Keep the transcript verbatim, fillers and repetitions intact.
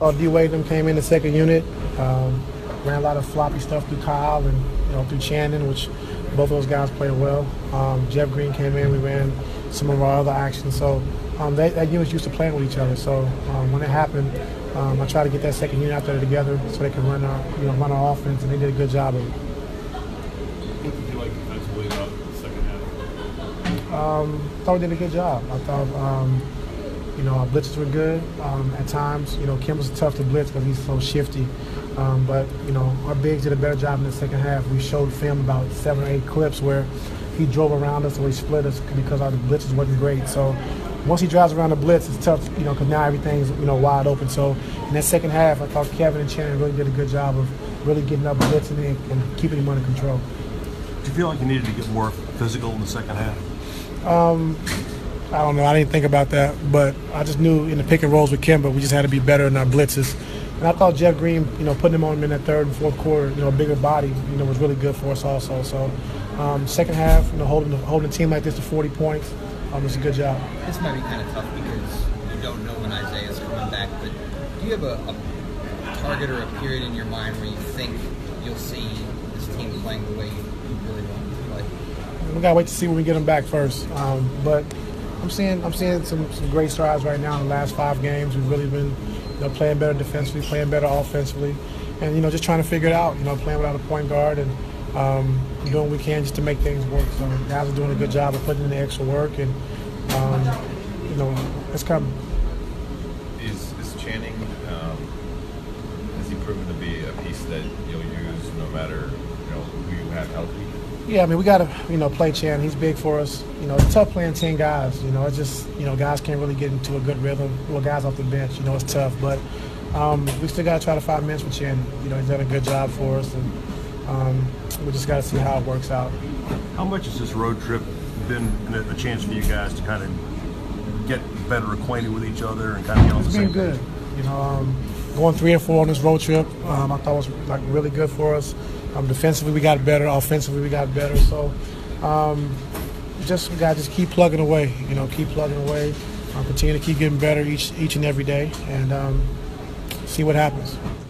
Uh, D. Wade them came in the second unit, um, ran a lot of floppy stuff through Kyle and you know through Chandon, which both those guys played well. Um, Jeff Green came in, we ran some of our other actions. So um, they, that unit's used to playing with each other. So um, when it happened, um, I tried to get that second unit out there together so they can run our you know run our offense, and they did a good job of it. What did you like defensively about the second half? Um, I thought we did a good job. I thought. Um, You know, our blitzes were good um, at times. You know, Kim was tough to blitz because he's so shifty. Um, but, you know, our bigs did a better job in the second half. We showed film about seven or eight clips where he drove around us or he split us because our blitzes wasn't great. So once he drives around the blitz, it's tough, you know, because now everything's, you know, wide open. So in that second half, I thought Kevin and Chandon really did a good job of really getting up, blitzing and, and keeping him under control. Do you feel like you needed to get more physical in the second half? Um, I don't know. I didn't think about that, but I just knew in the pick and rolls with Kemba, we just had to be better in our blitzes. And I thought Jeff Green, you know, putting him on him in that third and fourth quarter, you know, a bigger body, you know, was really good for us also. So, um, second half, you know, holding holding a team like this to forty points, um, was a good job. This might be kind of tough because you don't know when Isaiah's coming back, but do you have a, a target or a period in your mind where you think you'll see this team playing the way you, you really want it to play? We gotta wait to see when we get him back first, um, but. I'm seeing I'm seeing some, some great strides right now in the last five games. We've really been you know, playing better defensively, playing better offensively, and you know just trying to figure it out. You know, playing without a point guard and um, doing what we can just to make things work. So guys are doing a good job of putting in the extra work, and um, you know it's coming. Is is Channing um, has he proven to be a piece that you'll use no matter you know who you have healthy? Yeah, I mean, we got to, you know, play Chan. He's big for us. You know, it's tough playing ten guys. You know, it's just, you know, guys can't really get into a good rhythm. Well, guys off the bench, you know, it's tough. But um, we still got to try to find minutes with Chan. You know, he's done a good job for us. And um, we just got to see how it works out. How much has this road trip been a chance for you guys to kind of get better acquainted with each other and kind of get on the same page? It's been good. You know, um, going three and four on this road trip, um, I thought was like really good for us. Um, defensively, we got better. Offensively, we got better. So, um, just we got to just keep plugging away. You know, keep plugging away. Um, continue to keep getting better each each and every day, and um, see what happens.